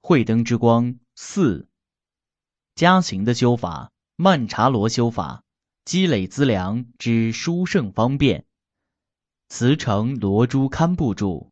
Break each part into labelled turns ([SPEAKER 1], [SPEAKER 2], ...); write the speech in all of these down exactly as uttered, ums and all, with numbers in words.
[SPEAKER 1] 慧灯之光四，加行的修法，曼荼罗修法，积累资粮之殊胜方便。慈诚罗珠堪布注。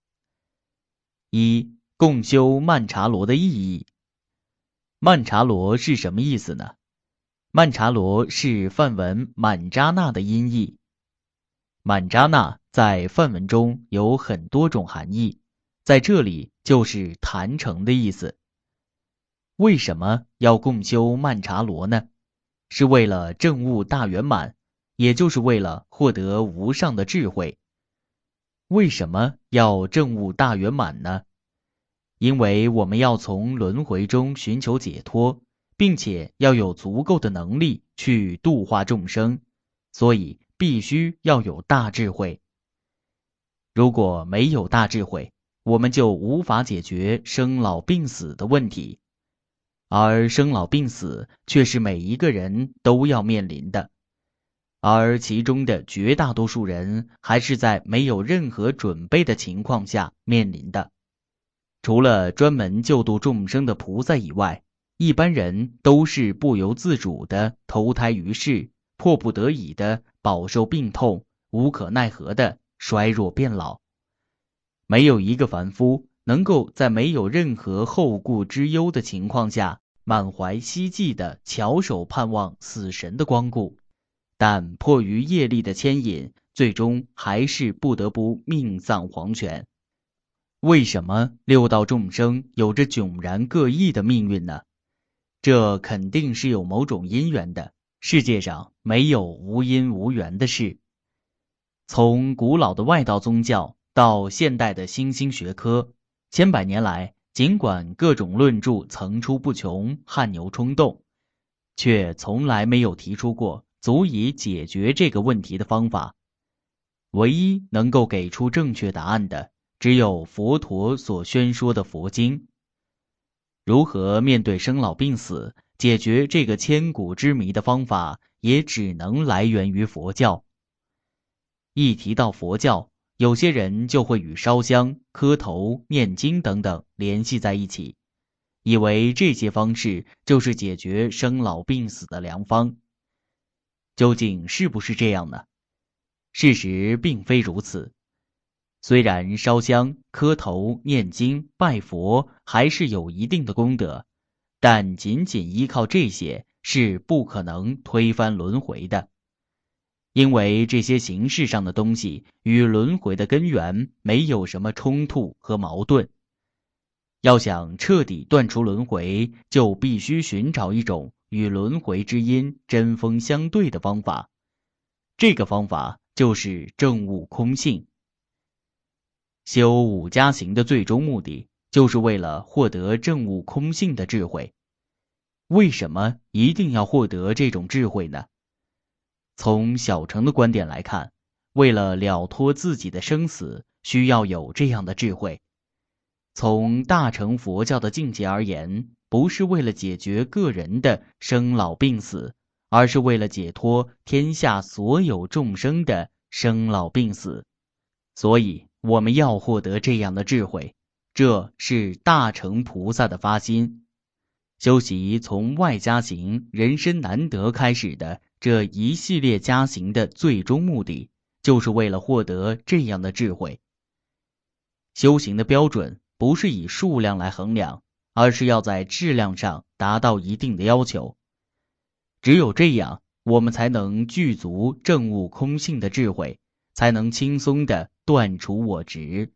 [SPEAKER 1] 一、共修曼荼罗的意义。曼荼罗是什么意思呢？曼荼罗是梵文满扎那的音译。满扎那在梵文中有很多种含义，在这里就是坛城的意思。为什么要共修曼荼罗呢？是为了证悟大圆满，也就是为了获得无上的智慧。为什么要证悟大圆满呢？因为我们要从轮回中寻求解脱，并且要有足够的能力去度化众生，所以必须要有大智慧。如果没有大智慧，我们就无法解决生老病死的问题，而生老病死却是每一个人都要面临的，而其中的绝大多数人还是在没有任何准备的情况下面临的。除了专门救度众生的菩萨以外，一般人都是不由自主的投胎于世，迫不得已的饱受病痛，无可奈何的衰弱变老。没有一个凡夫能够在没有任何后顾之忧的情况下，满怀希冀的翘首盼望死神的光顾，但迫于业力的牵引，最终还是不得不命丧黄泉。为什么六道众生有着迥然各异的命运呢？这肯定是有某种因缘的，世界上没有无因无缘的事。从古老的外道宗教到现代的新兴学科，千百年来，尽管各种论著层出不穷，汗牛充栋，却从来没有提出过足以解决这个问题的方法。唯一能够给出正确答案的，只有佛陀所宣说的佛经。如何面对生老病死，解决这个千古之谜的方法，也只能来源于佛教。一提到佛教，有些人就会与烧香、磕头、念经等等联系在一起，以为这些方式就是解决生老病死的良方。究竟是不是这样呢？事实并非如此。虽然烧香、磕头、念经、拜佛还是有一定的功德，但仅仅依靠这些是不可能推翻轮回的。因为这些形式上的东西与轮回的根源没有什么冲突和矛盾。要想彻底断除轮回，就必须寻找一种与轮回之因针锋相对的方法。这个方法就是证悟空性。修五加行的最终目的，就是为了获得证悟空性的智慧。为什么一定要获得这种智慧呢？从小乘的观点来看，为了了脱自己的生死，需要有这样的智慧。从大乘佛教的境界而言，不是为了解决个人的生老病死，而是为了解脱天下所有众生的生老病死。所以我们要获得这样的智慧，这是大乘菩萨的发心。修习从外加行人身难得开始的这一系列加行的最终目的，就是为了获得这样的智慧。修行的标准不是以数量来衡量，而是要在质量上达到一定的要求。只有这样，我们才能具足证悟空性的智慧，才能轻松地断除我执。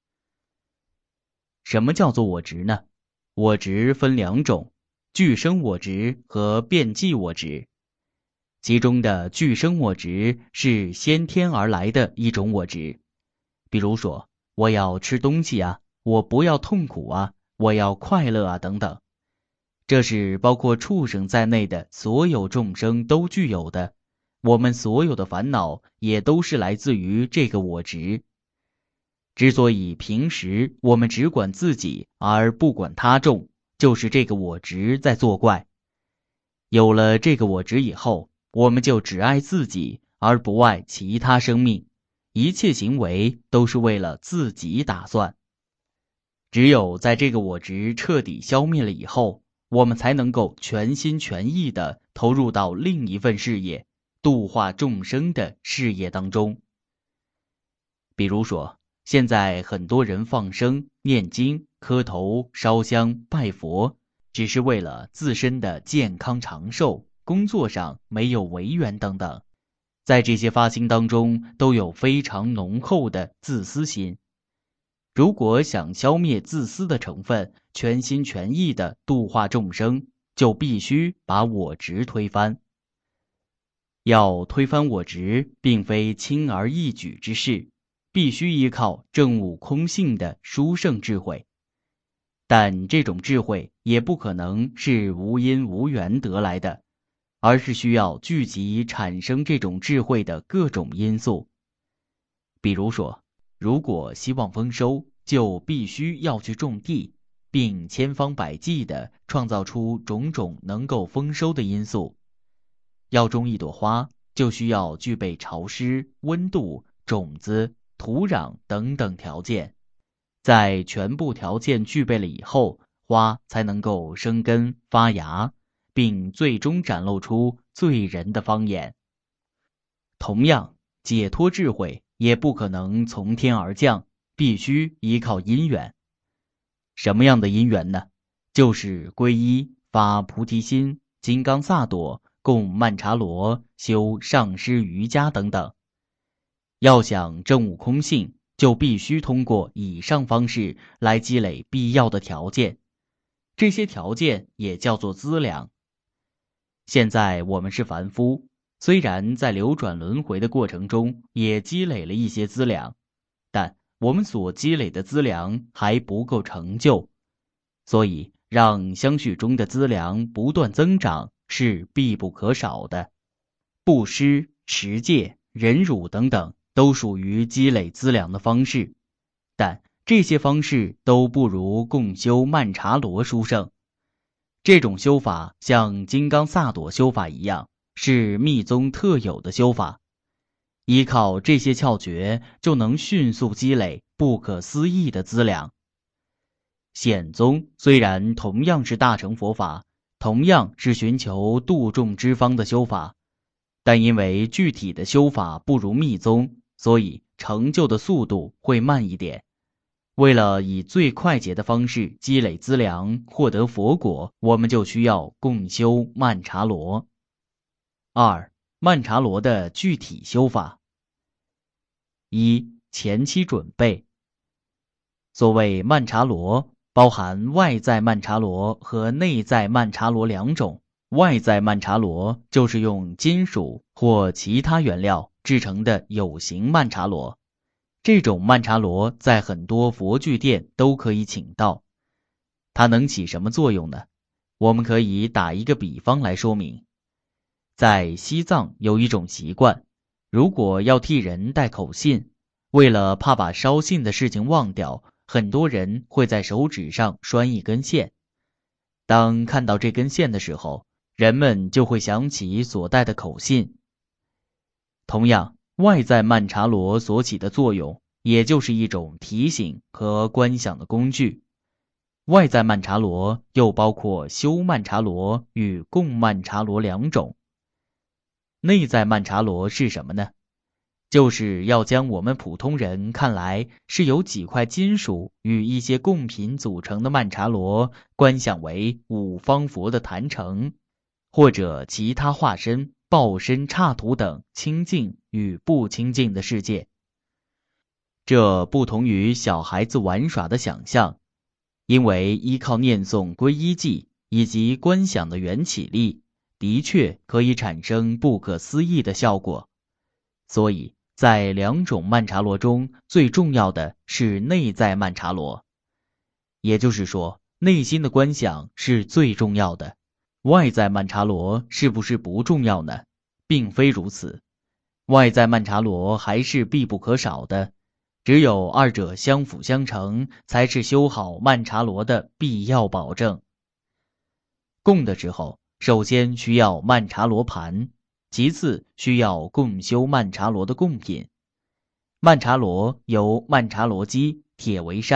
[SPEAKER 1] 什么叫做我执呢？我执分两种，俱生我执和变计我执。其中的俱生我执是先天而来的一种我执。比如说，我要吃东西啊，我不要痛苦啊，我要快乐啊等等。这是包括畜生在内的所有众生都具有的。我们所有的烦恼也都是来自于这个我执。之所以平时我们只管自己而不管他众，就是这个我执在作怪。有了这个我执以后，我们就只爱自己而不爱其他生命，一切行为都是为了自己打算。 只有在这个我执彻底消灭了以后，我们才能够全心全意地投入到另一份事业，度化众生的事业当中。比如说，现在很多人放生、念经、磕头、烧香、拜佛，只是为了自身的健康长寿，工作上没有违缘等等。在这些发心当中，都有非常浓厚的自私心。如果想消灭自私的成分，全心全意地度化众生，就必须把我执推翻。要推翻我执，并非轻而易举之事，必须依靠证悟空性的殊胜智慧。但这种智慧也不可能是无因无缘得来的，而是需要聚集产生这种智慧的各种因素。比如说，如果希望丰收，就必须要去种地，并千方百计地创造出种种能够丰收的因素。要种一朵花，就需要具备潮湿、温度、种子、土壤等等条件。在全部条件具备了以后，花才能够生根发芽，并最终展露出醉人的芳颜。同样，解脱智慧也不可能从天而降，必须依靠因缘。什么样的因缘呢？就是皈依、发菩提心、金刚萨埵、供曼荼罗、修上师瑜伽等等。要想证悟空性，就必须通过以上方式来积累必要的条件，这些条件也叫做资粮。现在我们是凡夫，虽然在流转轮回的过程中也积累了一些资粮，但我们所积累的资粮还不够成就，所以让相续中的资粮不断增长是必不可少的。布施、持戒、忍辱等等都属于积累资粮的方式，但这些方式都不如共修曼荼罗殊胜。这种修法像金刚萨埵修法一样，是密宗特有的修法。依靠这些窍诀，就能迅速积累不可思议的资粮。显宗虽然同样是大乘佛法，同样是寻求度众之方的修法，但因为具体的修法不如密宗，所以成就的速度会慢一点。为了以最快捷的方式积累资粮，获得佛果，我们就需要共修曼荼罗。二、曼荼罗的具体修法。一、前期准备。所谓曼荼罗，包含外在曼荼罗和内在曼荼罗两种。外在曼荼罗就是用金属或其他原料制成的有形曼荼罗。这种曼荼罗在很多佛具店都可以请到。它能起什么作用呢？我们可以打一个比方来说明。在西藏有一种习惯，如果要替人带口信，为了怕把捎信的事情忘掉，很多人会在手指上拴一根线。当看到这根线的时候，人们就会想起所带的口信。同样，外在曼荼罗所起的作用，也就是一种提醒和观想的工具。外在曼荼罗又包括修曼荼罗与供曼荼罗两种。内在曼荼罗是什么呢？就是要将我们普通人看来是由几块金属与一些贡品组成的曼荼罗，观想为五方佛的坛城，或者其他化身、报身、刹土等清净与不清净的世界。这不同于小孩子玩耍的想象，因为依靠念诵皈依偈以及观想的缘起力，的确可以产生不可思议的效果。所以在两种曼荼罗中，最重要的是内在曼荼罗。也就是说，内心的观想是最重要的。外在曼荼罗是不是不重要呢？并非如此。外在曼荼罗还是必不可少的，只有二者相辅相成，才是修好曼荼罗的必要保证。供的时候，首先需要曼荼罗盘，其次需要共修曼荼罗的贡品。曼荼罗由曼荼罗基、铁围山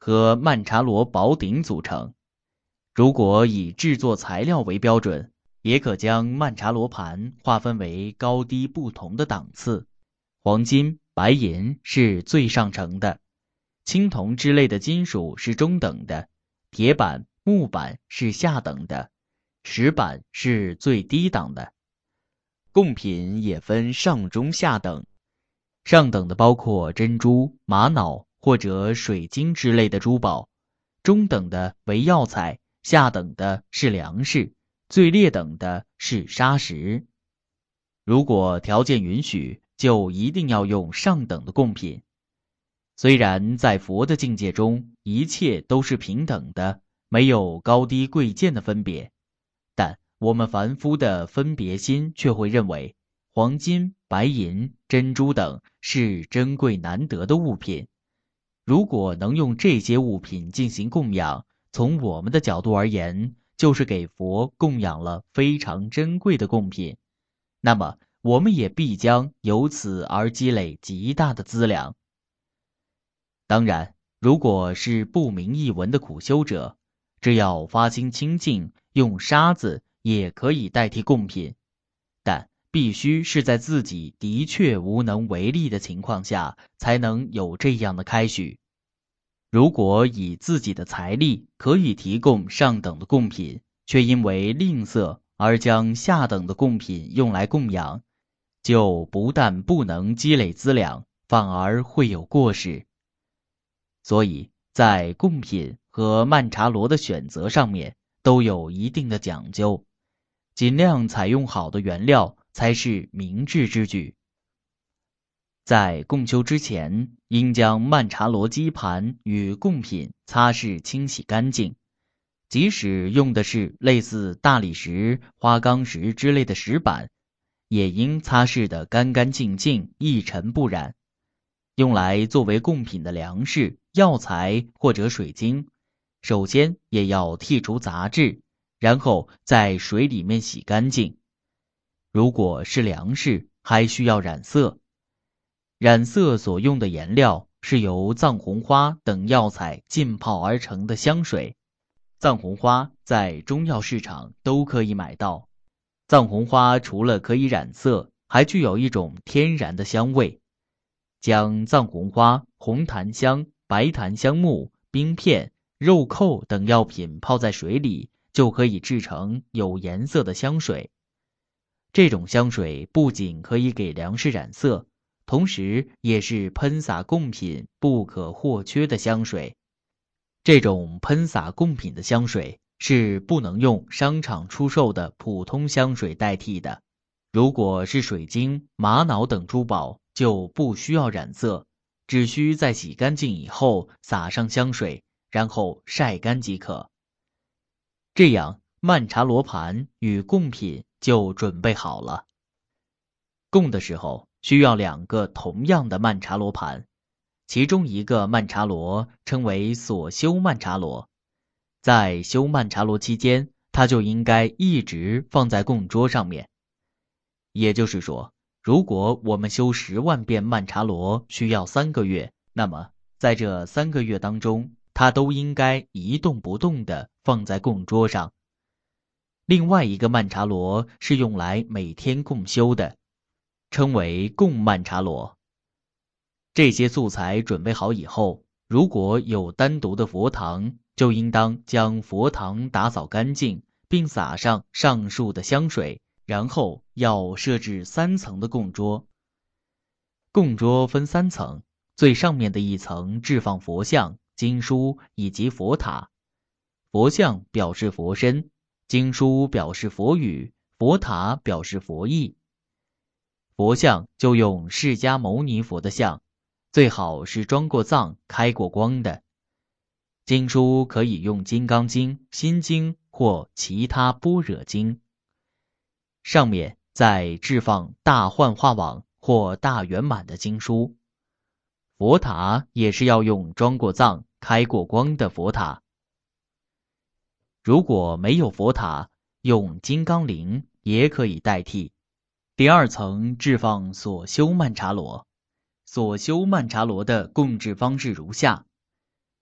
[SPEAKER 1] 和曼茶罗宝鼎组成。如果以制作材料为标准，也可将曼茶罗盘划分为高低不同的档次，黄金、白银是最上乘的，青铜之类的金属是中等的，铁板、木板是下等的，石板是最低档的。贡品也分上中下等，上等的包括珍珠、玛瑙或者水晶之类的珠宝，中等的为药材，下等的是粮食，最劣等的是砂石。如果条件允许，就一定要用上等的贡品。虽然在佛的境界中，一切都是平等的，没有高低贵贱的分别，但我们凡夫的分别心却会认为，黄金、白银、珍珠等是珍贵难得的物品。如果能用这些物品进行供养，从我们的角度而言，就是给佛供养了非常珍贵的贡品，那么我们也必将由此而积累极大的资粮。当然，如果是不明一文的苦修者，只要发心清净，用沙子也可以代替贡品，但必须是在自己的确无能为力的情况下，才能有这样的开许。如果以自己的财力可以提供上等的贡品，却因为吝啬而将下等的贡品用来供养，就不但不能积累资粮，反而会有过失。所以在贡品和曼茶罗的选择上面都有一定的讲究，尽量采用好的原料才是明智之举。在供修之前，应将曼茶罗基盘与贡品擦拭清洗干净，即使用的是类似大理石、花岗石之类的石板，也应擦拭得干干净净，一尘不染。用来作为贡品的粮食、药材或者水晶，首先也要剔除杂质，然后在水里面洗干净。如果是粮食，还需要染色。染色所用的颜料是由藏红花等药材浸泡而成的香水。藏红花在中药市场都可以买到。藏红花除了可以染色，还具有一种天然的香味。将藏红花、红檀香、白檀香木、冰片、肉蔻等药品泡在水里，就可以制成有颜色的香水。这种香水不仅可以给粮食染色，同时也是喷洒贡品不可或缺的香水。这种喷洒贡品的香水是不能用商场出售的普通香水代替的。如果是水晶、玛瑙等珠宝，就不需要染色，只需在洗干净以后撒上香水，然后晒干即可。这样曼茶罗盘与贡品就准备好了。供的时候需要两个同样的曼茶罗盘，其中一个曼茶罗称为所修曼茶罗，在修曼茶罗期间，它就应该一直放在供桌上面。也就是说，如果我们修十万遍曼茶罗需要三个月，那么在这三个月当中，它都应该一动不动地放在供桌上。另外一个曼茶罗是用来每天供修的，称为供曼茶罗。这些素材准备好以后，如果有单独的佛堂，就应当将佛堂打扫干净，并撒上上述的香水，然后要设置三层的供桌。供桌分三层，最上面的一层置放佛像、经书以及佛塔。佛像表示佛身，经书表示佛语，佛塔表示佛意。佛像就用释迦牟尼佛的像，最好是装过藏、开过光的。经书可以用《金刚经》、《心经》或其他般若经。上面再置放大幻化网或大圆满的经书。佛塔也是要用装过藏、开过光的佛塔。如果没有佛塔，用金刚铃也可以代替。第二层置放所修曼茶罗。所修曼茶罗的供制方式如下：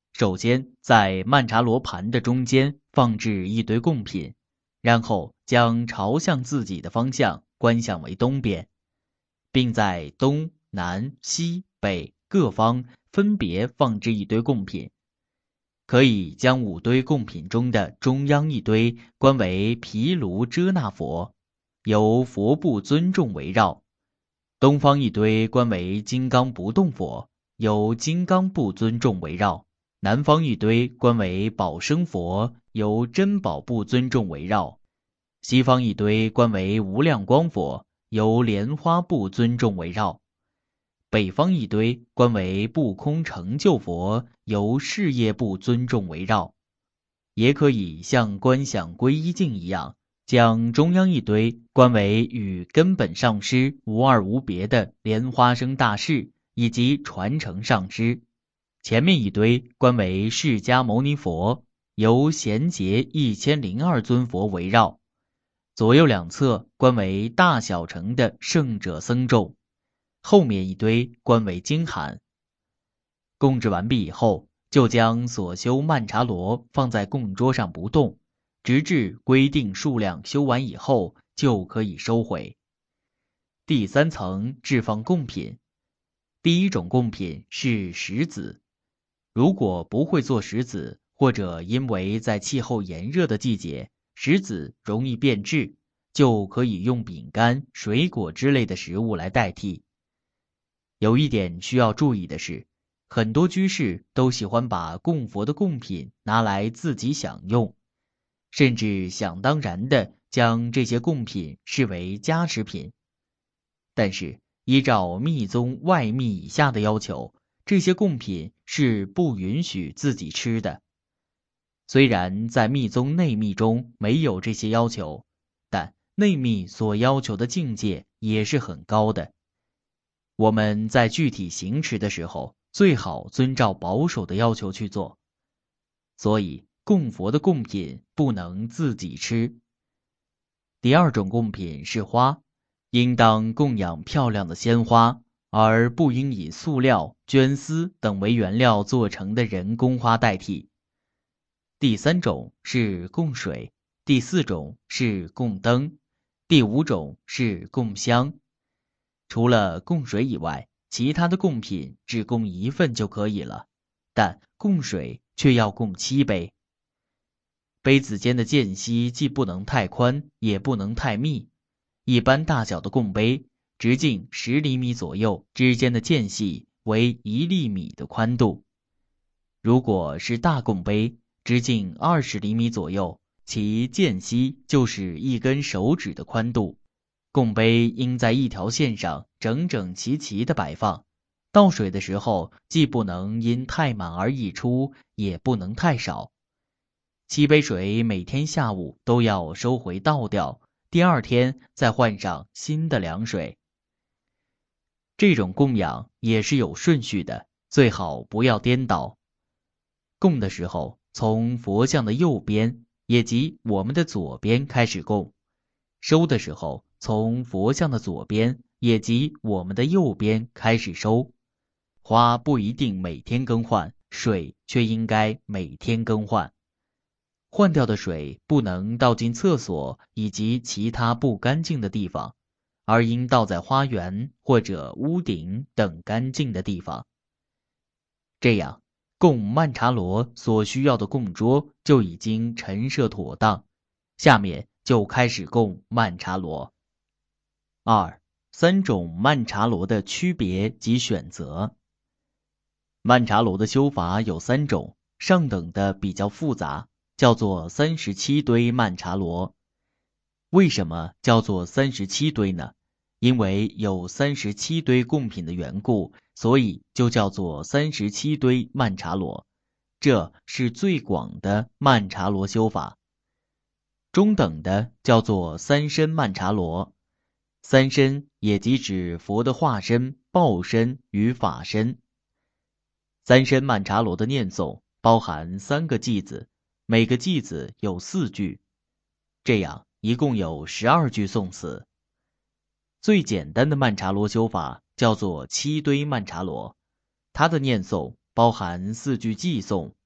[SPEAKER 1] 首先，在曼茶罗盘的中间放置一堆贡品，然后将朝向自己的方向观想为东边，并在东南西北各方分别放置一堆贡品。可以将五堆贡品中的中央一堆观为毗卢遮那佛，由佛部尊重围绕；东方一堆观为金刚不动佛，由金刚部尊重围绕；南方一堆观为宝生佛，由珍宝部尊重围绕；西方一堆观为无量光佛，由莲花部尊重围绕；北方一堆观为不空成就佛，由事业部尊重围绕。也可以像观想皈依境一样，将中央一堆观为与根本上师无二无别的莲花生大士以及传承上师，前面一堆观为释迦牟尼佛，由贤劫一千零二尊佛围绕，左右两侧观为大小乘的圣者僧众，后面一堆观为经函。供制完毕以后，就将所修曼茶罗放在供桌上不动，直至规定数量修完以后，就可以收回。第三层置放贡品。第一种贡品是石子，如果不会做石子，或者因为在气候炎热的季节，石子容易变质，就可以用饼干、水果之类的食物来代替。有一点需要注意的是，很多居士都喜欢把供佛的贡品拿来自己享用，甚至想当然地将这些贡品视为加持品。但是依照密宗外密以下的要求，这些贡品是不允许自己吃的。虽然在密宗内密中没有这些要求，但内密所要求的境界也是很高的。我们在具体行持的时候，最好遵照保守的要求去做。所以供佛的贡品不能自己吃。第二种贡品是花，应当供养漂亮的鲜花，而不应以塑料、绢丝等为原料做成的人工花代替。第三种是供水，第四种是供灯，第五种是供香。除了供水以外，其他的贡品只供一份就可以了，但供水却要供七杯。杯子间的间隙既不能太宽，也不能太密。一般大小的供杯，直径十厘米左右，之间的间隙为一厘米的宽度。如果是大供杯，直径二十厘米左右，其间隙就是一根手指的宽度。供杯应在一条线上整整齐齐地摆放，倒水的时候既不能因太满而溢出，也不能太少。七杯水每天下午都要收回倒掉，第二天再换上新的凉水。这种供养也是有顺序的，最好不要颠倒。供的时候，从佛像的右边，也即我们的左边开始供；收的时候，从佛像的左边，也即我们的右边开始收。花不一定每天更换，水却应该每天更换。换掉的水不能倒进厕所以及其他不干净的地方，而应倒在花园或者屋顶等干净的地方。这样，供曼茶罗所需要的供桌就已经陈设妥当，下面就开始供曼茶罗。二、三种曼茶罗的区别及选择。曼茶罗的修法有三种，上等的比较复杂，叫做三十七堆曼茶罗。为什么叫做三十七堆呢？因为有三十七堆贡品的缘故，所以就叫做三十七堆曼茶罗。这是最广的曼茶罗修法。中等的叫做三身曼茶罗。三身也即指佛的化身、报身与法身。三身曼茶罗的念诵包含三个偈子，每个偈子有四句，这样一共有十二句颂词。最简单的曼茶罗修法叫做七堆曼茶罗，它的念诵包含四句偈颂、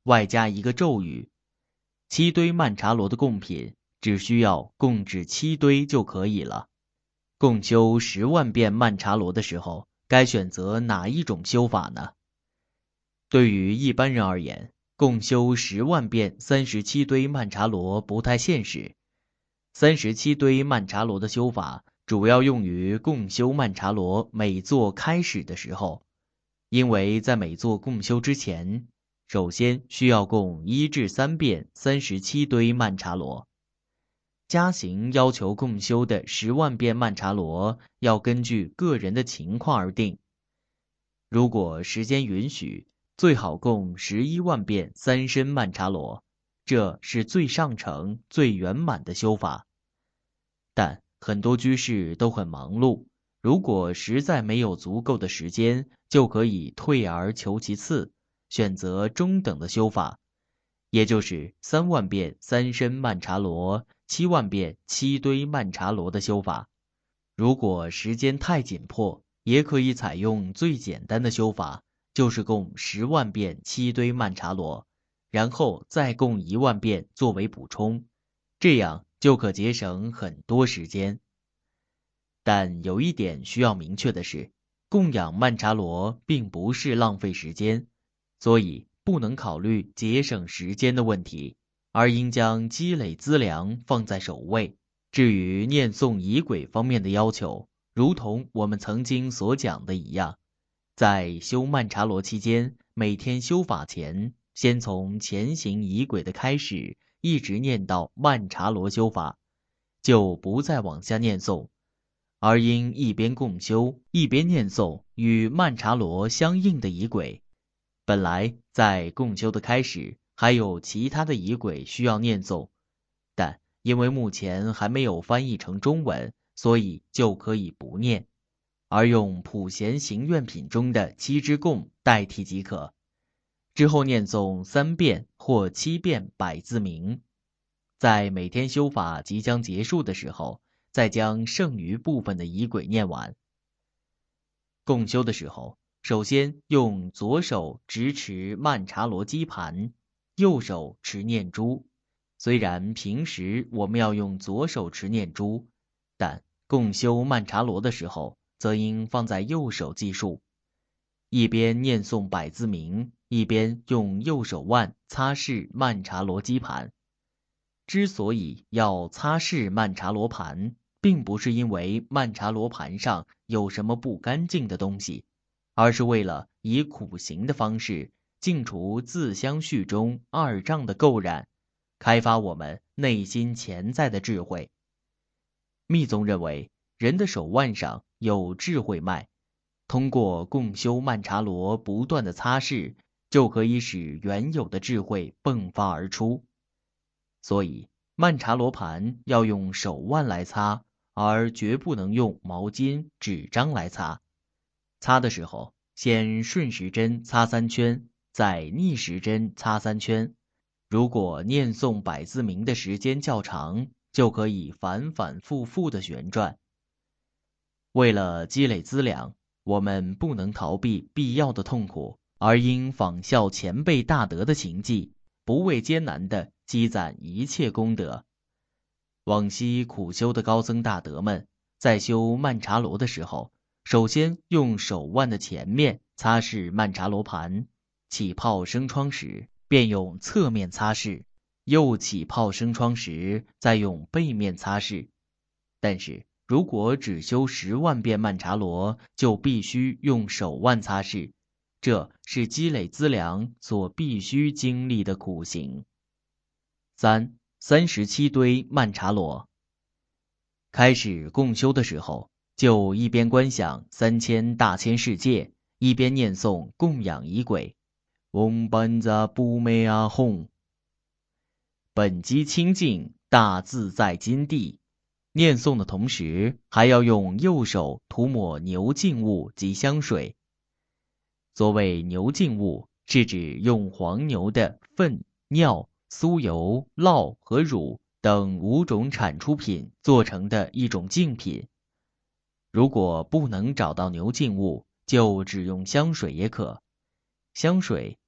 [SPEAKER 1] 外加一个咒语。七堆曼茶罗的贡品只需要供至七堆就可以了。共修十万遍曼茶罗的时候，该选择哪一种修法呢？对于一般人而言，共修十万遍三十七堆曼茶罗不太现实。三十七堆曼茶罗的修法主要用于共修曼茶罗每座开始的时候，因为在每座共修之前，首先需要供一至三遍三十七堆曼茶罗。家行要求共修的十万遍曼茶罗要根据个人的情况而定。如果时间允许，最好供十一万遍三身曼茶罗，这是最上乘、最圆满的修法。但很多居士都很忙碌，如果实在没有足够的时间，就可以退而求其次，选择中等的修法，也就是三万遍三身曼茶罗、七万遍七堆曼茶罗的修法。如果时间太紧迫，也可以采用最简单的修法，就是供十万遍七堆曼茶罗，然后再供一万遍作为补充，这样就可节省很多时间。但有一点需要明确的是，供养曼茶罗并不是浪费时间，所以不能考虑节省时间的问题，而应将积累资粮放在首位。至于念诵仪轨方面的要求，如同我们曾经所讲的一样，在修曼茶罗期间，每天修法前，先从前行仪轨的开始，一直念到曼茶罗修法，就不再往下念诵，而应一边共修，一边念诵与曼茶罗相应的仪轨。本来在共修的开始，还有其他的仪轨需要念诵，但因为目前还没有翻译成中文，所以就可以不念，而用普贤行愿品中的七支供代替即可。之后念诵三遍或七遍百字明，在每天修法即将结束的时候，再将剩余部分的仪轨念完。共修的时候，首先用左手直持曼茶罗基盘，右手持念珠。虽然平时我们要用左手持念珠，但共修曼茶罗的时候，则应放在右手计数。一边念诵百字明，一边用右手腕擦拭曼茶罗基盘。之所以要擦拭曼茶罗盘，并不是因为曼茶罗盘上有什么不干净的东西，而是为了以苦行的方式净除自相续中二障的垢染，开发我们内心潜在的智慧。密宗认为，人的手腕上有智慧脉，通过共修曼茶罗不断的擦拭，就可以使原有的智慧迸发而出。所以曼茶罗盘要用手腕来擦，而绝不能用毛巾、纸张来擦。擦的时候，先顺时针擦三圈，再逆时针擦三圈。如果念诵百字明的时间较长，就可以反反复复的旋转。为了积累资粮，我们不能逃避必要的痛苦，而应仿效前辈大德的行迹，不畏艰难地积攒一切功德。往昔苦修的高僧大德们，在修曼茶罗的时候，首先用手腕的前面擦拭曼茶罗盘，起泡生疮时便用侧面擦拭，又起泡生疮时再用背面擦拭。但是如果只修十万遍曼茶罗，就必须用手腕擦拭，这是积累资粮所必须经历的苦行。三三十七堆曼茶罗。开始共修的时候，就一边观想三千大千世界，一边念诵供养仪轨。嗡班扎布梅阿吽，本机清净，大自在金地。念诵的同时，还要用右手涂抹牛净物及香水。所谓牛净物，是指用黄牛的粪、尿、酥油、酪和乳等五种产出品做成的一种净品。如果不能找到牛净物，就只用香水也可。香水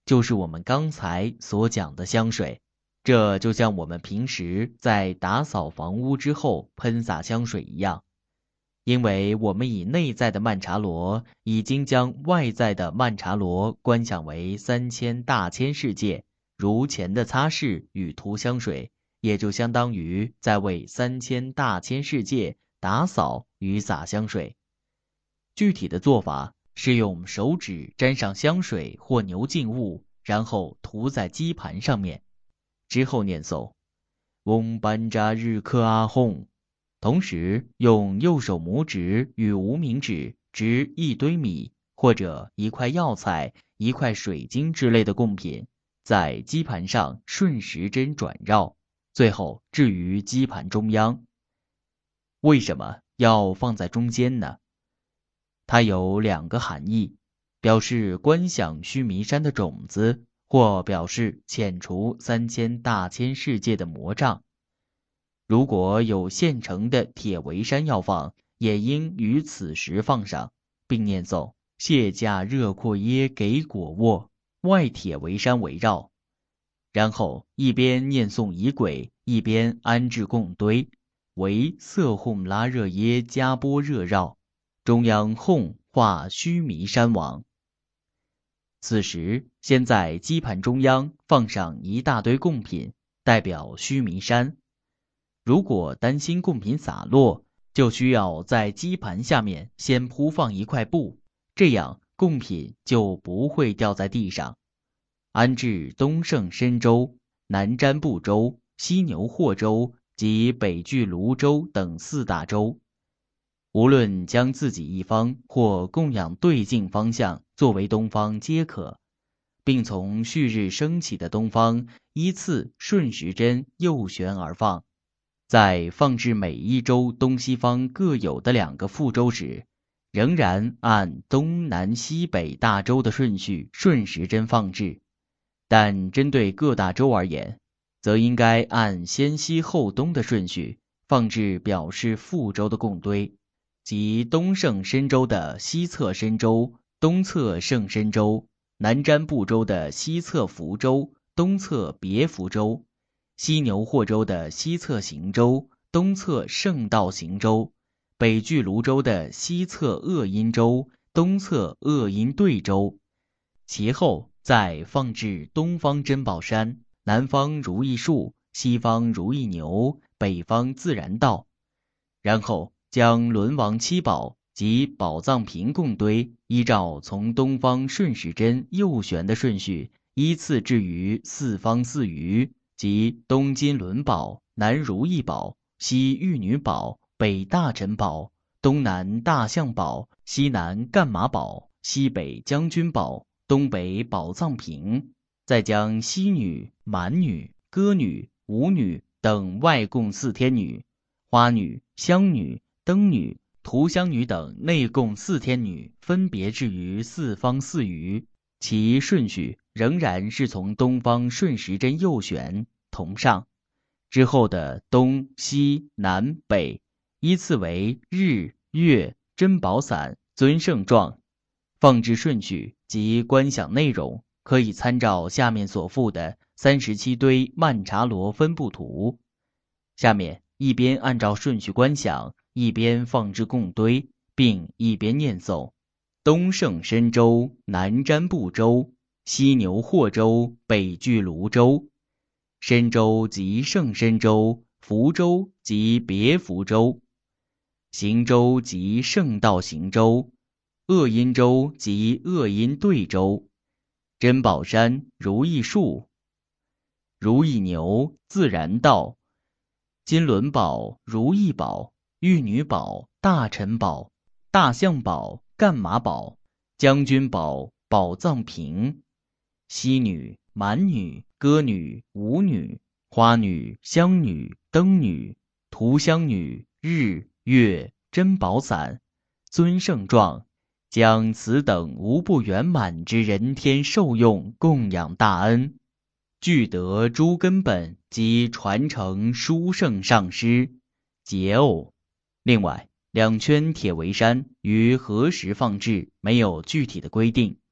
[SPEAKER 1] 就是我们刚才所讲的香水。这就像我们平时在打扫房屋之后喷洒香水一样，因为我们以内在的曼荼罗已经将外在的曼荼罗观想为三千大千世界，如前的擦拭与涂香水，也就相当于在为三千大千世界打扫与洒香水。具体的做法是用手指沾上香水或牛净物，然后涂在基盘上面，之后念诵嗡班扎日克阿吽，同时用右手拇指与无名指执一堆米或者一块药材、一块水晶之类的贡品，在基盘上顺时针转绕，最后置于基盘中央。为什么要放在中间呢？它有两个含义，表示观想须弥山的种子，或表示遣除三千大千世界的魔障。如果有现成的铁围山要放，也应于此时放上，并念诵谢驾热阔耶给果沃，外铁围山围绕。然后一边念诵仪轨，一边安置供堆，为色哄拉热耶加波热绕，中央哄化须弥山王。此时先在基盘中央放上一大堆贡品，代表须弥山。如果担心贡品洒落，就需要在基盘下面先铺放一块布，这样贡品就不会掉在地上。安置东胜身州、南瞻部州、西牛霍州及北俱泸州等四大洲。无论将自己一方或供养对境方向作为东方皆可，并从旭日升起的东方依次顺时针右旋而放。在放置每一州东西方各有的两个副州时，仍然按东南西北大洲的顺序顺时针放置，但针对各大洲而言，则应该按先西后东的顺序放置表示副州的贡堆，即东胜身州的西侧身州、东侧胜身州，南瞻部州的西侧福州、东侧别福州，西牛霍州的西侧行州、东侧圣道行州，北俱泸州的西侧鄂阴州、东侧鄂阴对州。其后再放置东方珍宝山、南方如意树、西方如意牛、北方自然道，然后将轮王七宝及宝藏瓶供堆依照从东方顺时针右旋的顺序依次置于四方四隅，即东金轮宝、南如意宝、西玉女宝、北大臣宝、东南大象宝、西南干马宝、西北将军宝、东北宝藏瓶，再将西女、蛮女、歌女、舞女等外供四天女，花女、香女、灯女、涂香女等内供四天女分别置于四方四隅，其顺序仍然是从东方顺时针右旋同上。之后的东西南北依次为日月珍宝伞尊圣状。放置顺序及观想内容可以参照下面所附的三十七堆曼荼罗分布图。下面一边按照顺序观想，一边放置供堆，并一边念诵东胜身州、南瞻部州、西牛霍州、北俱泸州。身州即胜身州，福州即别福州，行州即圣道行州，鄂阴州即鄂阴对州，珍宝山如意树、如意牛自然道、金轮宝、如意宝、玉女宝、大臣宝、大象宝、干马宝、将军宝、宝藏瓶、西女、蛮女、歌女、舞女、花女、香女、灯女、涂香女、日月珍宝伞尊圣状，将此等无不圆满之人天受用供养大恩，具得诸根本及传承殊胜上师解偶。另外，两圈铁围山于何时放置没有具体的规定，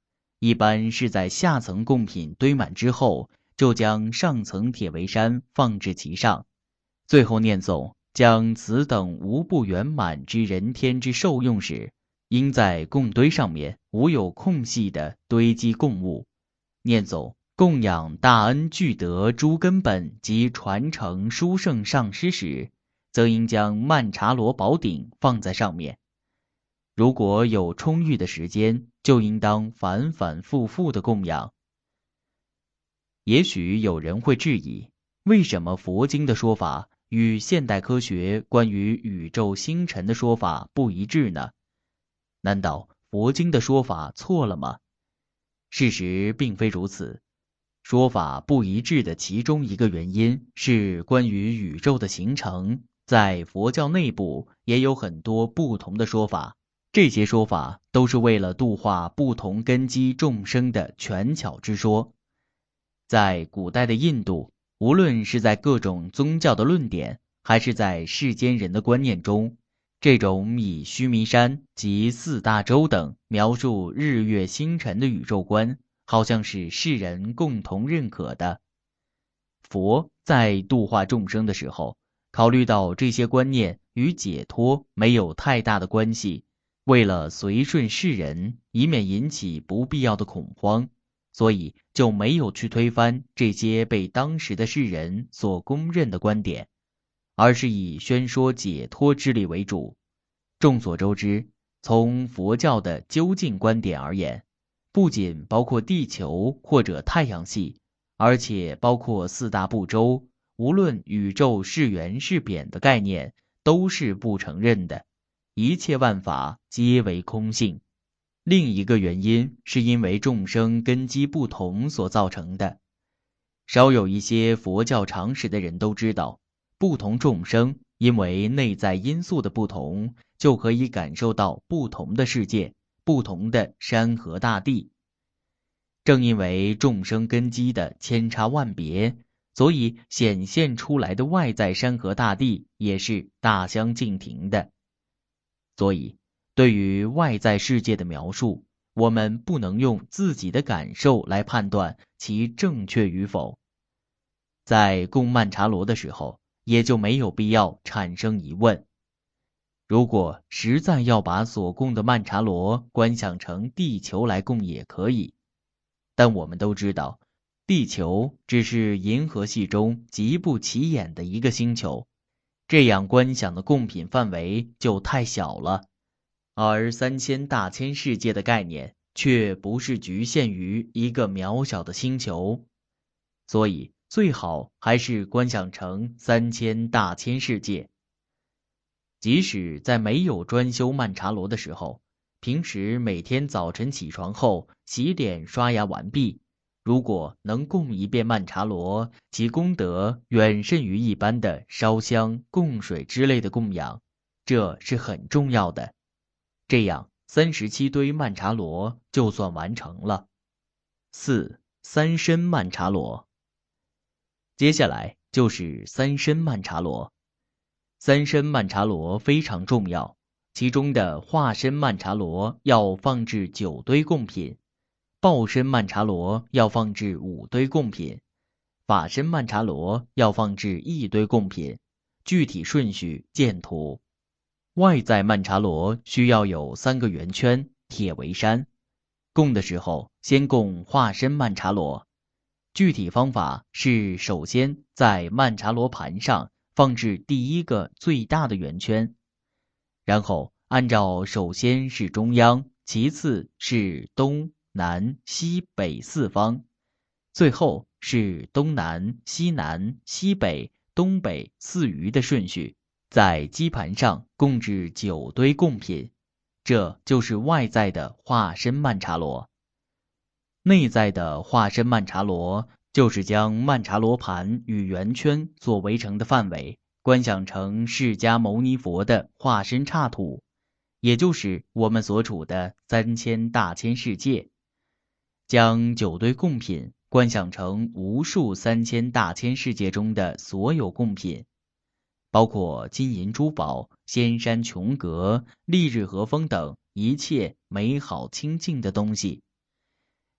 [SPEAKER 1] 一般是在下层贡品堆满之后，就将上层铁围山放置其上，最后念诵将此等无不圆满之人天之受用时，应在供堆上面无有空隙的堆积供物，念诵供养大恩具德诸根本及传承殊胜上师时，则应将曼茶罗宝顶放在上面。如果有充裕的时间，就应当反反复复的供养。也许有人会质疑，为什么佛经的说法与现代科学关于宇宙星辰的说法不一致呢？难道佛经的说法错了吗？事实并非如此。说法不一致的其中一个原因是关于宇宙的形成，在佛教内部也有很多不同的说法，这些说法都是为了度化不同根基众生的权巧之说。在古代的印度，无论是在各种宗教的论点，还是在世间人的观念中，这种以须弥山及四大洲等描述日月星辰的宇宙观，好像是世人共同认可的。佛在度化众生的时候，考虑到这些观念与解脱没有太大的关系，为了随顺世人，以免引起不必要的恐慌，所以就没有去推翻这些被当时的世人所公认的观点，而是以宣说解脱之理为主。众所周知，从佛教的究竟观点而言，不仅包括地球或者太阳系，而且包括四大部洲，无论宇宙是圆是扁的概念都是不承认的，一切万法皆为空性。另一个原因是因为众生根基不同所造成的。少有一些佛教常识的人都知道，不同众生因为内在因素的不同，就可以感受到不同的世界，不同的山河大地。正因为众生根基的千差万别，所以显现出来的外在山河大地也是大相径庭的。所以对于外在世界的描述，我们不能用自己的感受来判断其正确与否。在供曼茶罗的时候，也就没有必要产生疑问。如果实在要把所供的曼茶罗观想成地球来供也可以，但我们都知道，地球只是银河系中极不起眼的一个星球，这样观想的供品范围就太小了。而三千大千世界的概念却不是局限于一个渺小的星球，所以最好还是观想成三千大千世界。即使在没有专修曼茶罗的时候，平时每天早晨起床后洗脸刷牙完毕，如果能供一遍曼茶罗，其功德远甚于一般的烧香、供水之类的供养，这是很重要的。这样三十七堆曼茶罗就算完成了。四、三身曼茶罗。接下来就是三身曼茶罗。三身曼茶罗非常重要，其中的化身曼茶罗要放置九堆贡品，报身曼茶罗要放置五堆贡品，法身曼茶罗要放置一堆贡品，具体顺序见图。外在曼茶罗需要有三个圆圈，铁围山。供的时候，先供化身曼茶罗。具体方法是，首先在曼茶罗盘上放置第一个最大的圆圈，然后按照首先是中央，其次是东南西北四方，最后是东南西南西北东北四隅的顺序，在基盘上供置九堆贡品，这就是外在的化身曼茶罗。内在的化身曼茶罗就是将曼茶罗盘与圆圈所围成的范围观想成释迦牟尼佛的化身刹土，也就是我们所处的三千大千世界，将九堆贡品观想成无数三千大千世界中的所有贡品，包括金银珠宝、仙山琼阁、丽日和风等一切美好清净的东西。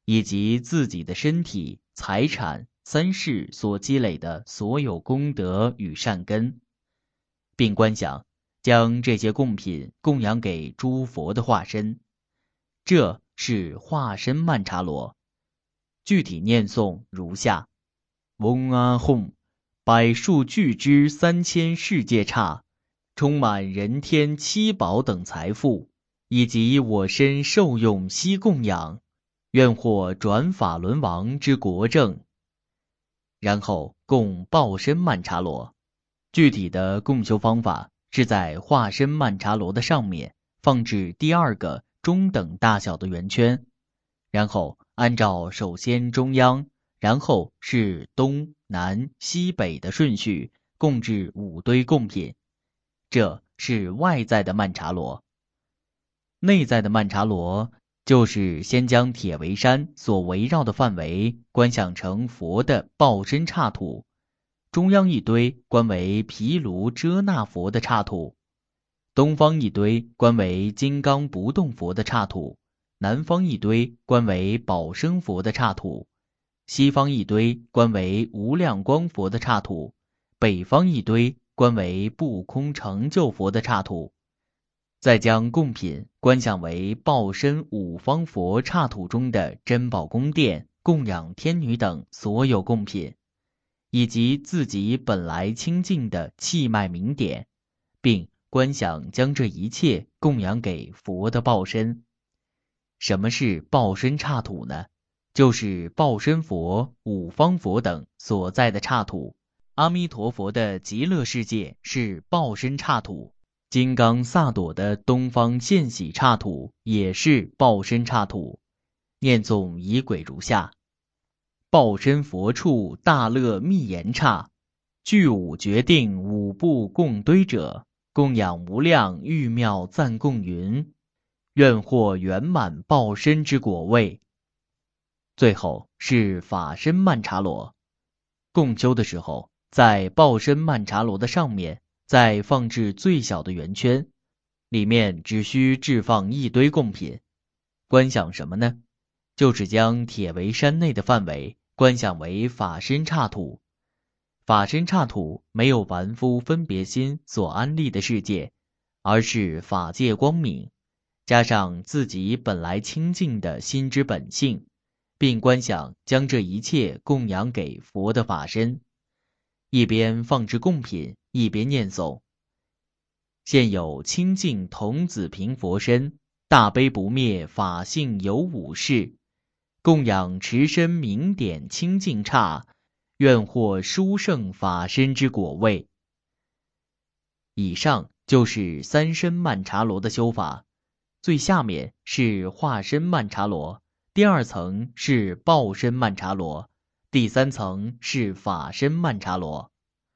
[SPEAKER 1] 以及自己的身体、财产、三世所积累的所有功德与善根，并观想将这些贡品供养给诸佛的化身。这是化身曼荼罗。具体念诵如下：嗡阿吽，百数俱之三千世界刹，充满人天七宝等财富，以及我身受用悉供养，愿获转法轮王之国政。然后供报身曼荼罗。具体的供修方法是在化身曼荼罗的上面放置第二个中等大小的圆圈，然后按照首先中央，然后是东南西北的顺序供置五堆贡品。这是外在的曼荼罗。内在的曼荼罗就是先将铁围山所围绕的范围观想成佛的报身刹土，中央一堆观为毗卢遮那佛的刹土，东方一堆观为金刚不动佛的刹土，南方一堆观为宝生佛的刹土，西方一堆观为无量光佛的刹土，北方一堆观为不空成就佛的刹土。再将贡品观想为报身五方佛刹土中的珍宝宫殿、供养天女等所有贡品，以及自己本来清净的气脉明点，并观想将这一切供养给佛的报身。什么是报身刹土呢？就是报身佛、五方佛等所在的刹土。阿弥陀佛的极乐世界是报身刹土，金刚萨埵的东方现喜刹土也是报身刹土。念诵仪轨如下：报身佛处大乐密言刹，具五决定五部共堆者，供养无量玉妙赞供云，愿获圆满报身之果位。最后是法身曼荼罗。共修的时候，在报身曼荼罗的上面再放置最小的圆圈，里面只需置放一堆贡品。观想什么呢？就是将铁围山内的范围观想为法身刹土。法身刹土没有凡夫分别心所安立的世界，而是法界光明，加上自己本来清净的心之本性，并观想将这一切供养给佛的法身。一边放置贡品，一边念诵：现有清净童子平佛身，大悲不灭法性有五事，供养持身明点清净刹，愿获殊胜法身之果位。以上就是三身曼荼罗的修法，最下面是化身曼荼罗，第二层是报身曼荼罗，第三层是法身曼荼罗。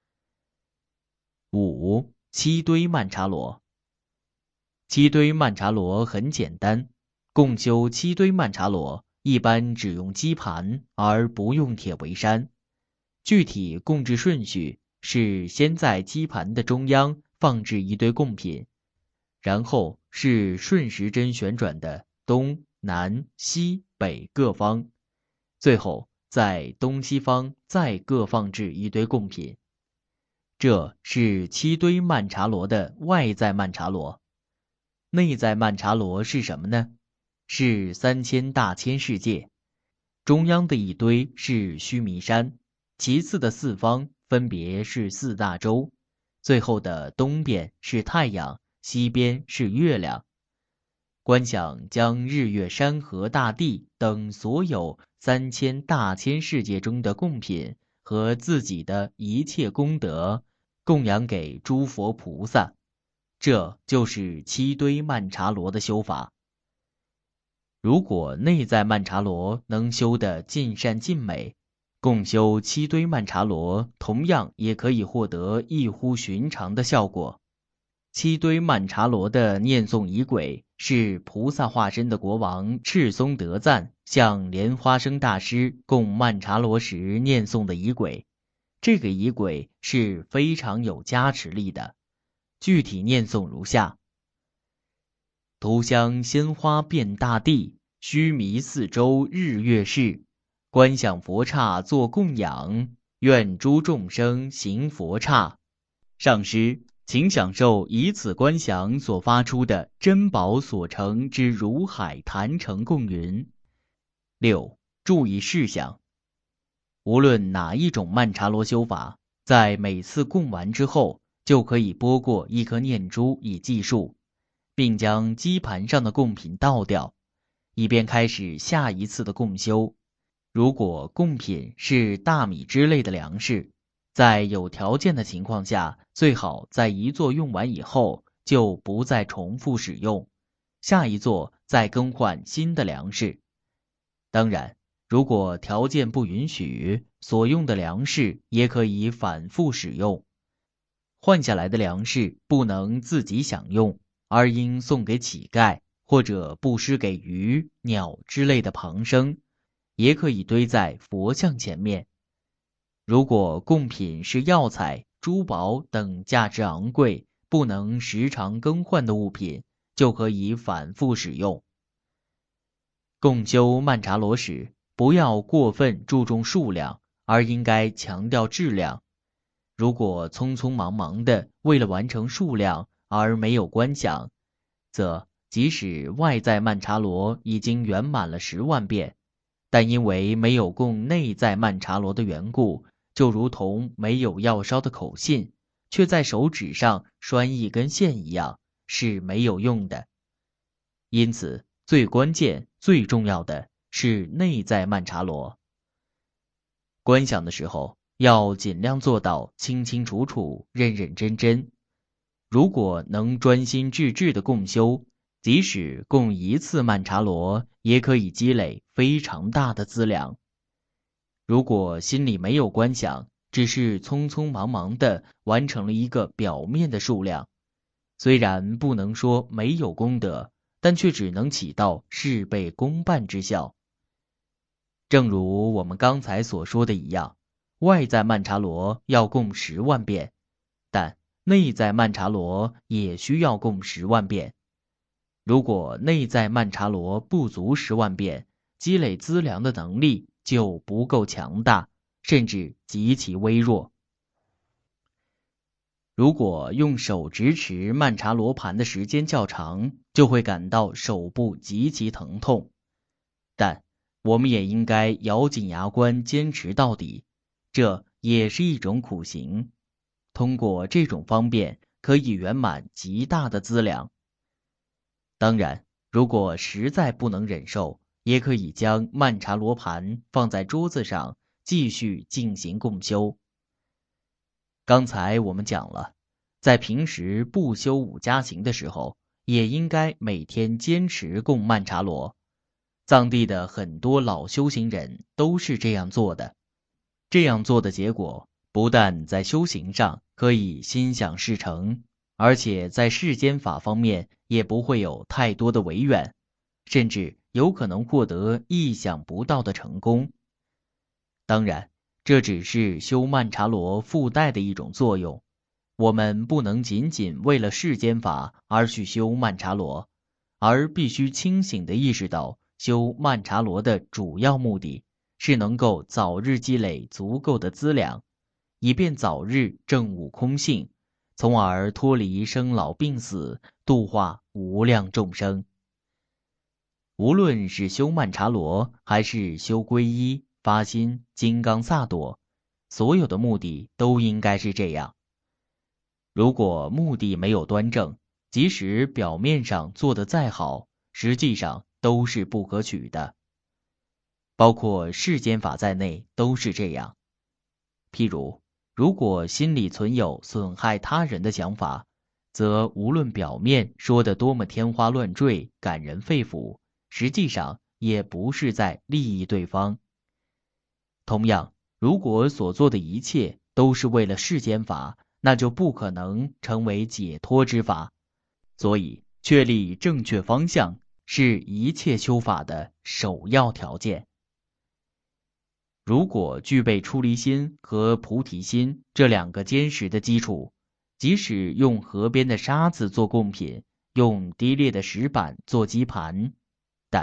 [SPEAKER 1] 五、七堆曼荼罗。七堆曼荼罗很简单，共修七堆曼荼罗一般只用基盘而不用铁围山。具体供置顺序是先在基盘的中央放置一堆贡品，然后是顺时针旋转的东南西北各方，最后在东西方再各放置一堆贡品。这是七堆曼荼罗的外在曼荼罗。内在曼荼罗是什么呢？是三千大千世界。中央的一堆是须弥山，其次的四方分别是四大洲，最后的东边是太阳，西边是月亮。观想将日月山河大地等所有三千大千世界中的贡品和自己的一切功德供养给诸佛菩萨，这就是七堆曼荼罗的修法。如果内在曼荼罗能修得尽善尽美，共修七堆曼荼罗同样也可以获得异乎寻常的效果。七堆曼荼罗的念诵仪轨是菩萨化身的国王赤松德赞向莲花生大师供曼荼罗时念诵的仪轨。这个仪轨是非常有加持力的，具体念诵如下：涂香鲜花遍大地， 须弥四周日月视，观想佛刹作供养，愿诸众生行佛刹。上师，请享受以此观想所发出的珍宝所成之如海坛城供云。六、注意事项。无论哪一种曼荼罗修法，在每次供完之后，就可以拨过一颗念珠以计数，并将基盘上的贡品倒掉，以便开始下一次的供修。如果贡品是大米之类的粮食，在有条件的情况下，最好在一座用完以后就不再重复使用，下一座再更换新的粮食。当然，如果条件不允许，所用的粮食也可以反复使用。换下来的粮食不能自己享用，而应送给乞丐或者布施给鱼、鸟之类的旁生，也可以堆在佛像前面。如果贡品是药材、珠宝等价值昂贵、不能时常更换的物品，就可以反复使用。共修曼荼罗时，不要过分注重数量，而应该强调质量。如果匆匆忙忙的为了完成数量而没有观想，则即使外在曼荼罗已经圆满了十万遍，但因为没有供内在曼荼罗的缘故，就如同没有药烧的口信，却在手指上拴一根线一样，是没有用的。因此，最关键、最重要的是内在曼荼罗。观想的时候，要尽量做到清清楚楚、认认真真。如果能专心致志的共修，即使供一次曼荼罗，也可以积累非常大的资粮。如果心里没有观想，只是匆匆忙忙地完成了一个表面的数量，虽然不能说没有功德，但却只能起到事倍功半之效。正如我们刚才所说的一样，外在曼荼罗要供十万遍，但内在曼荼罗也需要供十万遍。如果内在曼荼罗不足十万遍，积累资粮的能力就不够强大，甚至极其微弱。如果用手执持曼荼罗盘的时间较长，就会感到手部极其疼痛。但我们也应该咬紧牙关坚持到底，这也是一种苦行。通过这种方便，可以圆满极大的资粮。当然，如果实在不能忍受，也可以将曼荼罗盘放在桌子上，继续进行共修。刚才我们讲了，在平时不修五加行的时候，也应该每天坚持供曼荼罗。藏地的很多老修行人都是这样做的。这样做的结果，不但在修行上可以心想事成，而且在世间法方面也不会有太多的违远，甚至有可能获得意想不到的成功。当然，这只是修曼荼罗附带的一种作用，我们不能仅仅为了世间法而去修曼荼罗，而必须清醒地意识到，修曼荼罗的主要目的是能够早日积累足够的资粮，以便早日证悟空性，从而脱离生老病死，度化无量众生。无论是修曼荼罗还是修皈依、发心、金刚萨埵，所有的目的都应该是这样。如果目的没有端正，即使表面上做得再好，实际上都是不可取的。包括世间法在内都是这样。譬如，如果心里存有损害他人的想法，则无论表面说得多么天花乱坠、感人肺腑，实际上也不是在利益对方。同样，如果所做的一切都是为了世间法，那就不可能成为解脱之法。所以，确立正确方向是一切修法的首要条件。如果具备出离心和菩提心这两个坚实的基础，即使用河边的沙子做贡品，用低劣的石板做基盘，但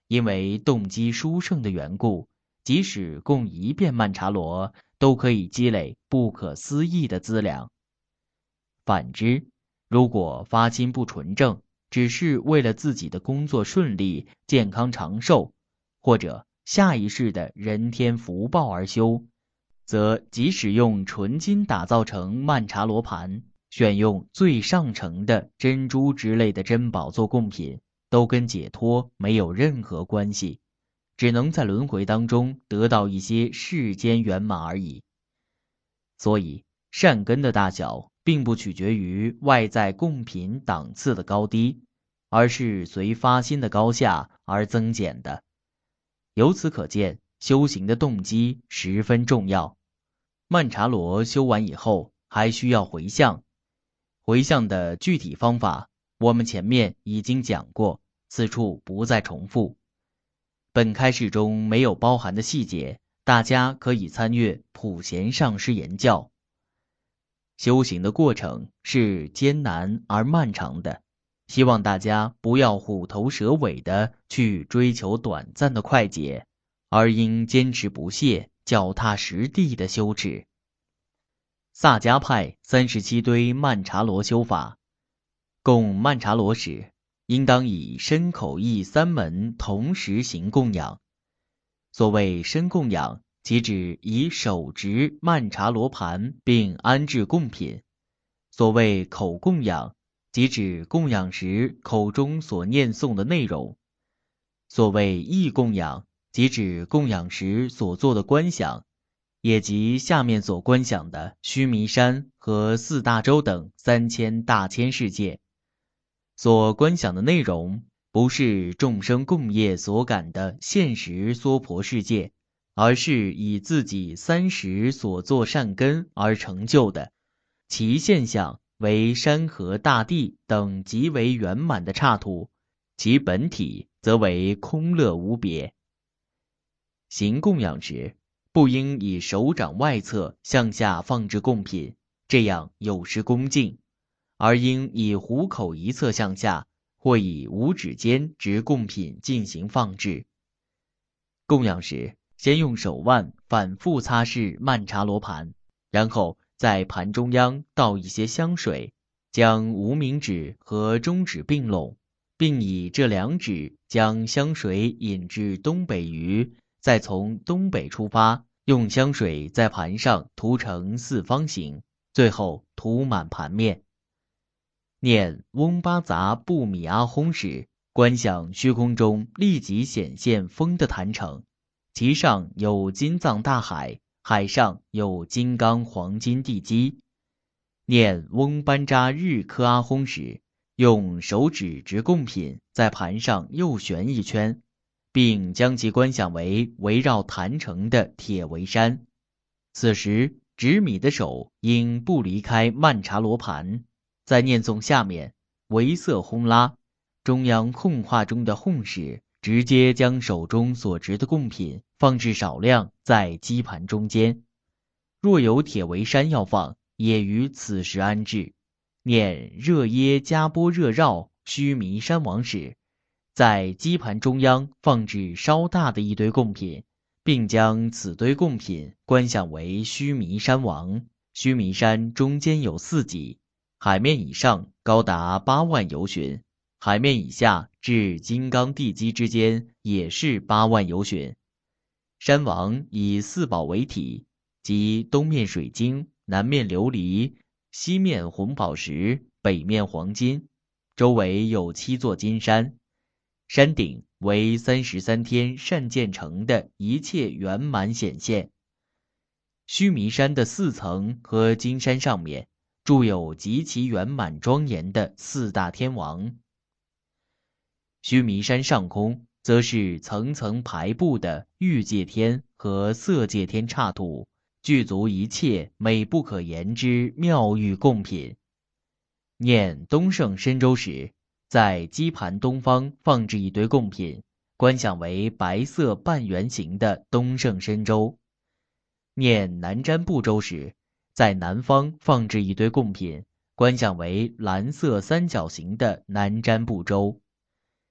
[SPEAKER 1] 因为动机殊胜的缘故，即使供一遍曼茶罗，都可以积累不可思议的资粮。反之，如果发心不纯正，只是为了自己的工作顺利、健康长寿，或者下一世的人天福报而修，则即使用纯金打造成曼茶罗盘，选用最上乘的珍珠之类的珍宝做贡品，都跟解脱没有任何关系，只能在轮回当中得到一些世间圆满而已。所以善根的大小并不取决于外在贡品档次的高低，而是随发心的高下而增减的。由此可见，修行的动机十分重要。曼茶罗修完以后，还需要回向。回向的具体方法，我们前面已经讲过，此处不再重复。本开示中没有包含的细节，大家可以参阅普贤上师言教。修行的过程是艰难而漫长的，希望大家不要虎头蛇尾的去追求短暂的快捷，而应坚持不懈、脚踏实地的修持。萨迦派三十七堆曼茶罗修法，供曼茶罗时，应当以身口意三门同时行供养。所谓身供养，即指以手执曼茶罗盘并安置贡品；所谓口供养，即指供养时口中所念诵的内容；所谓意供养，即指供养时所做的观想，也即下面所观想的须弥山和四大洲等三千大千世界。所观想的内容，不是众生共业所感的现实娑婆世界，而是以自己三时所作善根而成就的，其现象为山河大地等极为圆满的刹土，其本体则为空乐无别。行供养时，不应以手掌外侧向下放置贡品，这样有失恭敬，而应以虎口一侧向下，或以五指间执贡品进行放置。供养时，先用手腕反复擦拭曼茶罗盘，然后在盘中央倒一些香水，将无名指和中指并拢，并以这两指将香水引至东北隅，再从东北出发，用香水在盘上涂成四方形，最后涂满盘面。念嗡巴杂布米阿吽时，观想虚空中立即显现风的坛城，其上有金藏大海，海上有金刚黄金地基。念嗡班扎日科阿吽时，用手指执贡品在盘上右旋一圈，并将其观想为围绕坛城的铁围山。此时执米的手应不离开曼茶罗盘，在念诵下面唯色轰拉，中央控化中的控时，直接将手中所执的贡品放置少量在基盘中间。若有铁围山要放，也于此时安置。念热耶迦波热绕须弥山王时，在基盘中央放置稍大的一堆贡品，并将此堆贡品观想为须弥山王。须弥山中间有四脊，海面以上高达八万由旬，海面以下至金刚地基之间也是八万由旬。山王以四宝为体，即东面水晶，南面琉璃，西面红宝石，北面黄金，周围有七座金山，山顶为三十三天善建成的一切圆满显现。须弥山的四层和金山上面住有极其圆满庄严的四大天王。须弥山上空则是层层排布的欲界天和色界天刹土，具足一切美不可言之妙玉贡品。念东胜神州时，在基盘东方放置一堆贡品，观想为白色半圆形的东胜神州。念南瞻部洲时，在南方放置一堆贡品，观想为蓝色三角形的南瞻部洲。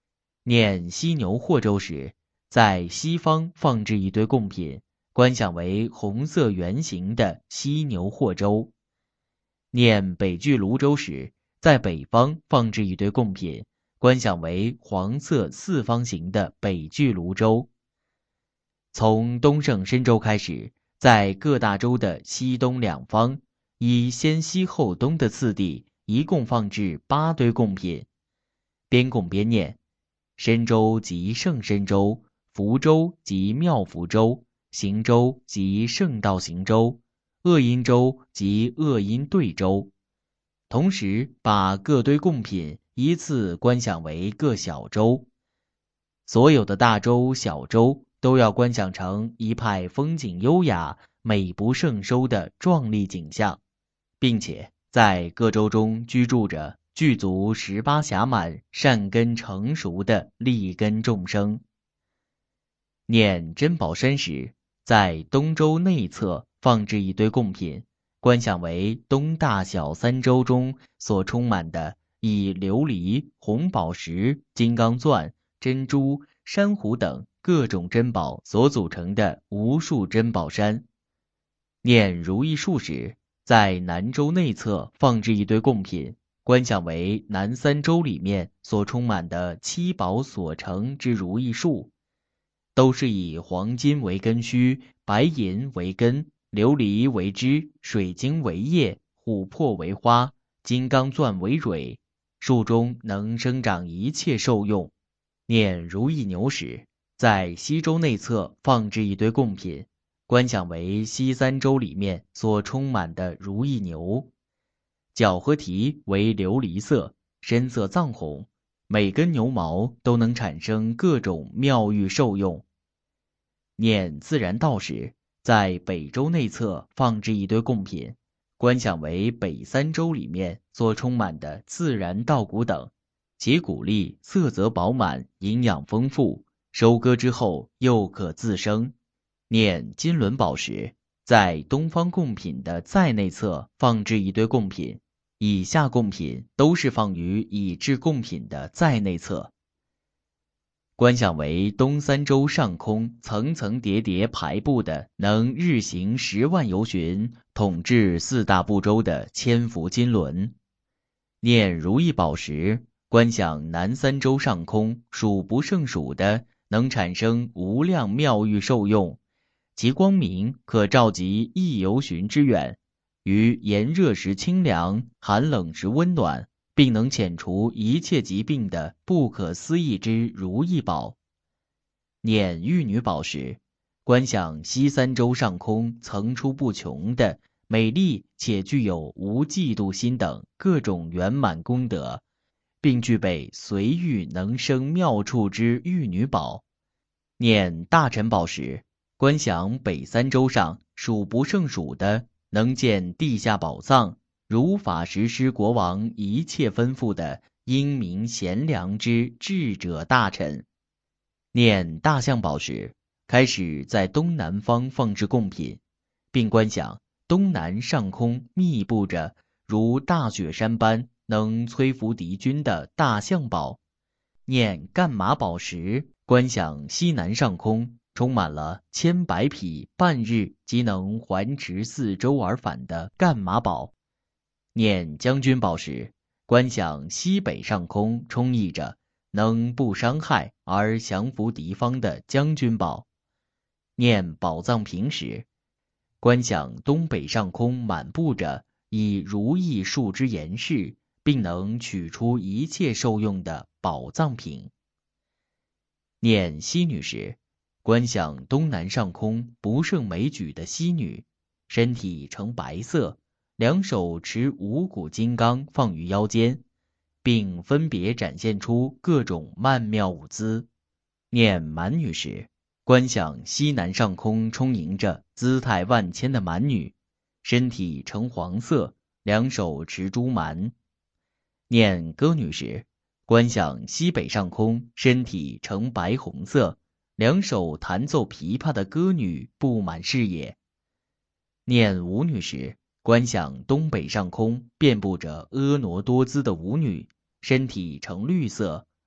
[SPEAKER 1] 念犀牛贺州时，在西方放置一堆贡品，观想为红色圆形的犀牛贺州。念北距泸州时，在北方放置一堆贡品，观想为黄色四方形的北距泸州。从东胜神州开始，在各大洲的西东两方，以先西后东的次第，一共放置八堆贡品。边贡边念：神州即圣神州，福州即妙福州，行州即圣道行州，恶阴州即恶阴对州。同时把各堆贡品依次观想为各小州。所有的大洲、小洲都要观想成一派风景优雅、美不胜收的壮丽景象，并且在各州中居住着具足十八暇满、善根成熟的利根众生。念珍宝山时，在东洲内侧放置一堆贡品，观想为东大小三洲中所充满的以琉璃、红宝石、金刚钻、珍珠、珊瑚等各种珍宝所组成的无数珍宝山。念如意树时，在南洲内侧放置一堆贡品，观想为南三洲里面所充满的七宝所成之如意树，都是以黄金为根须，白银为根，琉璃为枝，水晶为叶，琥珀为花，金刚钻为蕊，树中能生长一切受用。念如意牛时，在西洲内侧放置一堆贡品，观想为西三洲里面所充满的如意牛，角和蹄为琉璃色，身色藏红，每根牛毛都能产生各种妙玉受用。念自然道时，在北洲内侧放置一堆贡品，观想为北三洲里面所充满的自然稻谷等，其谷粒色泽饱满，营养丰富，收割之后又可自生。念金轮宝时，在东方贡品的再内侧放置一堆贡品，以下贡品都是放于已制贡品的再内侧。观想为东三洲上空层层叠叠排布的能日行十万由旬，统治四大部洲的千福金轮。念如意宝时，观想南三洲上空数不胜数的能产生无量妙玉受用，其光明可照极亿由旬之远，于炎热时清凉，寒冷时温暖，并能遣除一切疾病的不可思议之如意宝。念玉女宝时，观想西三洲上空层出不穷的美丽且具有无嫉妒心等各种圆满功德，并具备随遇能生妙处之玉女宝。念大臣宝时，观想北三洲上数不胜数的能见地下宝藏，如法实施国王一切吩咐的英明贤良之智者大臣。念大象宝时，开始在东南方放置贡品，并观想东南上空密布着如大雪山般能摧伏敌军的大象宝。念干马宝时，观想西南上空充满了千百匹半日即能环驰四周而返的干马宝。念将军宝时，观想西北上空充溢着能不伤害而降服敌方的将军宝。念宝藏瓶时，观想东北上空满布着以如意树枝严饰，并能取出一切受用的宝藏瓶。念西女时，观想东南上空不胜枚举的西女，身体呈白色，两手持五谷金刚放于腰间，并分别展现出各种曼妙舞姿。念蛮女时，观想西南上空充盈着姿态万千的蛮女，身体呈黄色，两手持珠蛮。念歌女时，观想西北上空身体呈白红色，两手弹奏琵琶的歌女布满视野。念舞女时，观想东北上空遍布着婀娜多姿的舞女，身体呈绿色，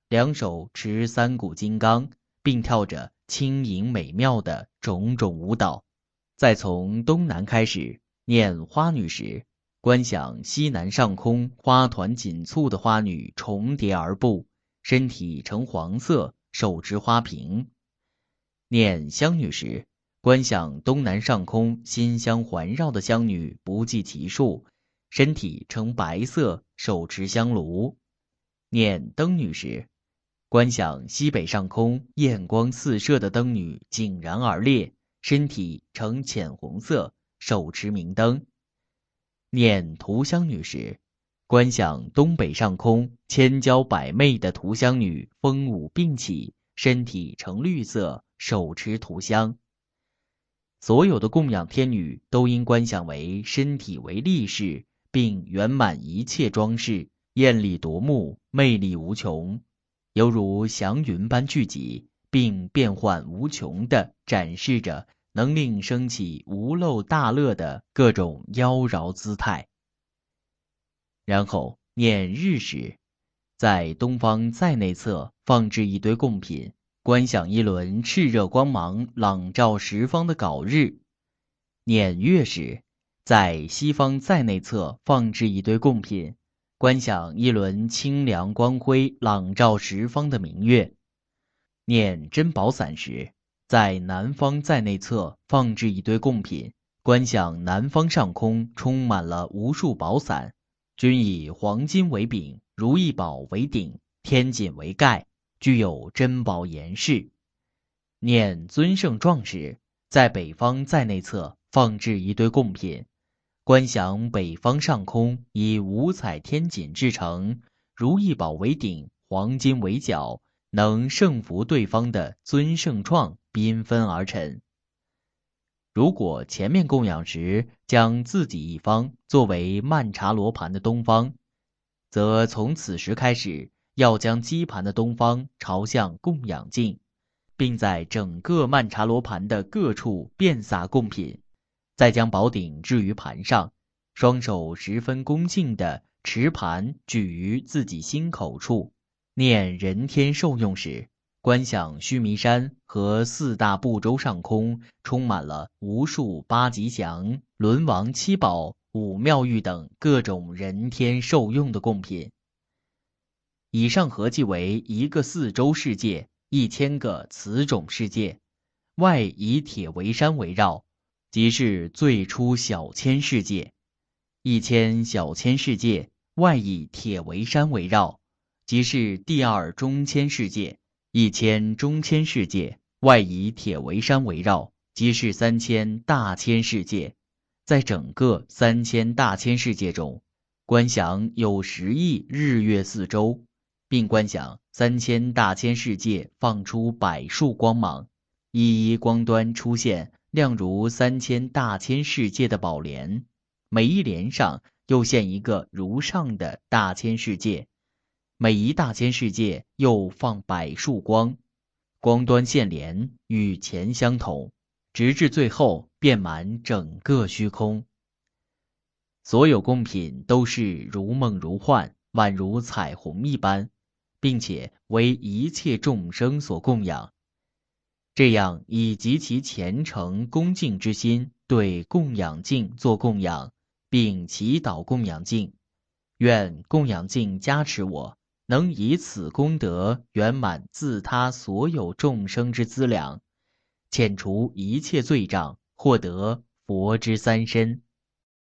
[SPEAKER 1] 两手持三股金刚，并跳着轻盈美妙的种种舞蹈。再从东南开始念花女时，观想西南上空花团锦簇的花女重叠而步，身体呈黄色，手持花瓶。念香女时，观想东南上空馨香环绕的香女不计其数，身体呈白色，手持香炉。念灯女时，观想西北上空艳光四射的灯女井然而列，身体呈浅红色，手持明灯。念涂香女时，观想东北上空千娇百媚的涂香女风舞并起，身体呈绿色，手持涂香。所有的供养天女都应观想为身体为立式，并圆满一切装饰，艳丽夺目，魅力无穷，犹如祥云般聚集，并变幻无穷地展示着能令升起无漏大乐的各种妖娆姿态。然后念日时，在东方再内侧放置一堆贡品，观想一轮炽热光芒朗照十方的皋日。念月时，在西方再内侧放置一堆贡品，观想一轮清凉光辉朗照十方的明月。念珍宝伞时，在南方再内侧放置一堆贡品，观想南方上空充满了无数宝伞，均以黄金为柄，如意宝为顶，天锦为盖，具有珍宝严饰。念尊圣状时，在北方再内侧放置一堆贡品，观想北方上空以五彩天锦制成，如意宝为顶，黄金为角，能胜服对方的尊圣状缤纷而成。如果前面供养时将自己一方作为曼荼罗盘的东方，则从此时开始要将基盘的东方朝向供养镜，并在整个曼荼罗盘的各处遍撒贡品，再将宝顶置于盘上，双手十分恭敬地持盘举于自己心口处，念人天受用时，观想须弥山和四大部洲上空充满了无数八吉祥、轮王七宝、五妙玉等各种人天受用的贡品。以上合计为一个四洲世界，一千个此种世界，外以铁围山围绕，即是最初小千世界；一千小千世界，外以铁围山围绕，即是第二中千世界；一千中千世界，外以铁围山围绕，即是三千大千世界。在整个三千大千世界中，观想有十亿日月四周，并观想三千大千世界放出百束光芒，一一光端出现亮如三千大千世界的宝莲，每一莲上又现一个如上的大千世界，每一大千世界又放百束光，光端现莲与前相同，直至最后遍满整个虚空。所有贡品都是如梦如幻，宛如彩虹一般，并且为一切众生所供养。这样以极其虔诚恭敬之心对供养镜做供养，并祈祷供养镜，愿供养镜加持我，能以此功德圆满自他所有众生之资粮，遣除一切罪障，获得佛之三身。